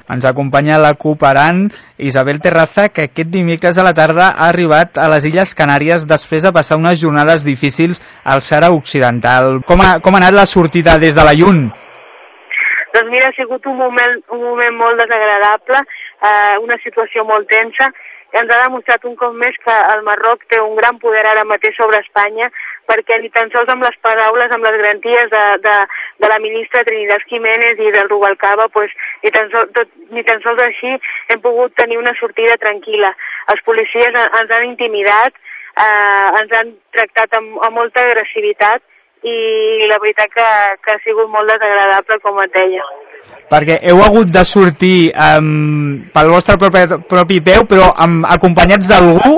Ens acompanya la cooperant Isabel Terraza, que aquest dimecres a la tarda ha arribat a les Illes Canàries després de passar unes jornades difícils al Sàhara Occidental. Com ha anat la sortida des de la Llun? Doncs mira, ha sigut un moment molt desagradable, una situació molt tensa. Ens ha demostrat un cop més que el Marroc té un gran poder ara mateix sobre Espanya, perquè ni tan sols amb les paraules, amb les garanties de la ministra Trinidad Jiménez i del Rubalcaba, pues, ni tan sols així hem pogut tenir una sortida tranquil·la. Els policies ens han intimidat, ens han tractat amb molta agressivitat i la veritat que ha sigut molt desagradable, com et deia. Perquè heu hagut de sortir pel vostre propi peu, però acompanyats d'algú?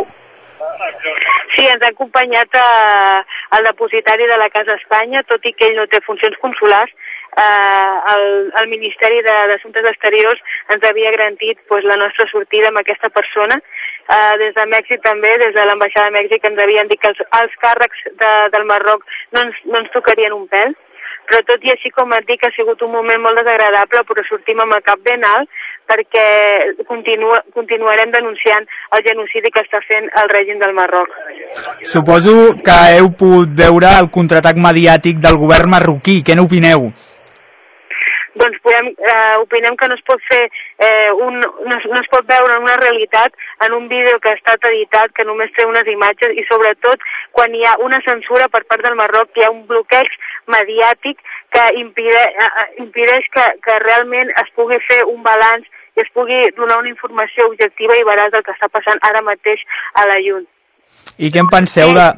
Sí, ens ha acompanyat el depositari de la Casa Espanya, tot i que ell no té funcions consulars. El Ministeri d'Assumptes Exteriors ens havia garantit la nostra sortida amb aquesta persona. Des de Mèxic també, des de l'ambaixada de Mèxic, ens havien dit que els càrrecs del Marroc no ens tocarien un pèl. Però tot i així, com et dic, ha sigut un moment molt desagradable, però sortim amb el cap ben alt perquè continuarem denunciant el genocidi que està fent el règim del Marroc. Suposo que heu pogut veure el contraatac mediàtic del govern marroquí. Què n'opineu? Doncs opinem que no es pot fer no es pot veure una realitat en un vídeo que ha estat editat, que només té unes imatges, i sobretot quan hi ha una censura per part del Marroc, hi ha un bloqueig mediàtic que impedeix que realment es pugui fer un balanç i es pugui donar una informació objectiva i veraç del que està passant ara mateix a la Llun. I què en penseu de...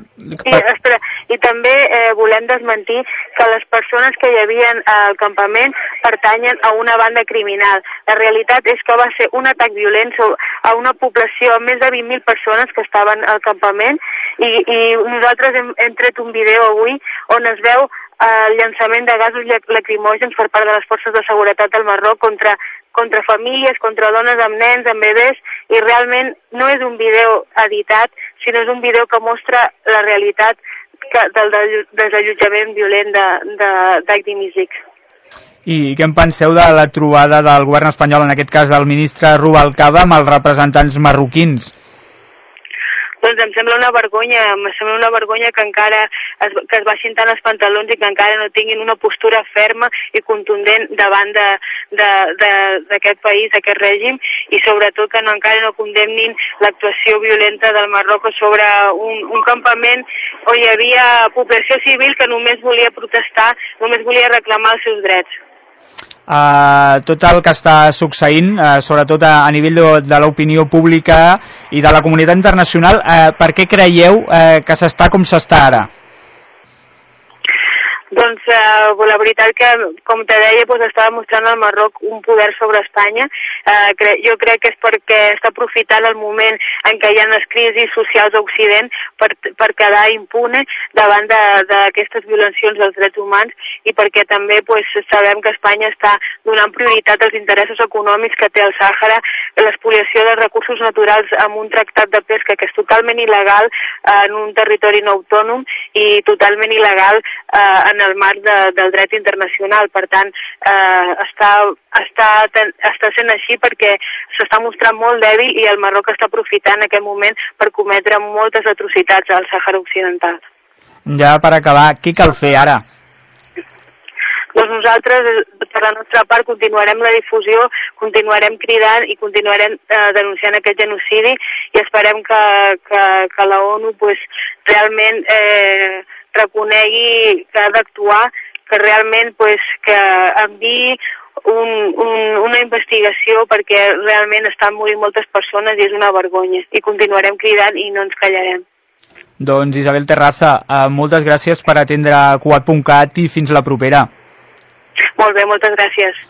I també volem desmentir que les persones que hi havia al campament pertanyen a una banda criminal. La realitat és que va ser un atac violent a una població amb més de 20.000 persones que estaven al campament i nosaltres hem tret un vídeo avui on es veu el llançament de gasos lacrimògens per part de les forces de seguretat del Marroc contra famílies, contra dones amb nens, amb bebès, i realment no és un vídeo editat, sinó és un vídeo que mostra la realitat del desallotjament violent d'Agdimizig. I què en penseu de la trobada del govern espanyol, en aquest cas el ministre Rubalcaba, amb els representants marroquins? Doncs em sembla una vergonya que encara es baixin tant els pantalons i que encara no tinguin una postura ferma i contundent davant d'aquest país, d'aquest règim, i sobretot que encara no condemnin l'actuació violenta del Marroc sobre un campament on hi havia població civil que només volia protestar, només volia reclamar els seus drets. Tot el que està succeint, sobretot a nivell de l'opinió pública i de la comunitat internacional, per què creieu que s'està com s'està ara? Doncs la veritat que, com te deia, està demostrant el Marroc un poder sobre Espanya. Jo crec que és perquè està aprofitant el moment en què hi ha les crisis socials a Occident per quedar impune davant d'aquestes violacions dels drets humans, i perquè també sabem que Espanya està donant prioritat als interessos econòmics que té el Sàhara, l'espoliació dels recursos naturals amb un tractat de pesca que és totalment il·legal en un territori no autònom i totalment il·legal en el marc del dret internacional. Per tant, està sent així perquè s'està mostrant molt dèbil i el Marroc està aprofitant aquest moment per cometre moltes atrocitats al Sàhara Occidental. Ja per acabar, què cal fer ara? Doncs nosaltres, per la nostra part, continuarem la difusió, continuarem cridant i continuarem denunciant aquest genocidi, i esperem que la ONU realment reconegui que ha d'actuar, que realment que enviï una investigació, perquè realment estan morint moltes persones i és una vergonya, i continuarem cridant i no ens callarem. Doncs Isabel Terraza, moltes gràcies per atendre Cugat.cat i fins la propera. Molt bé, moltes gràcies.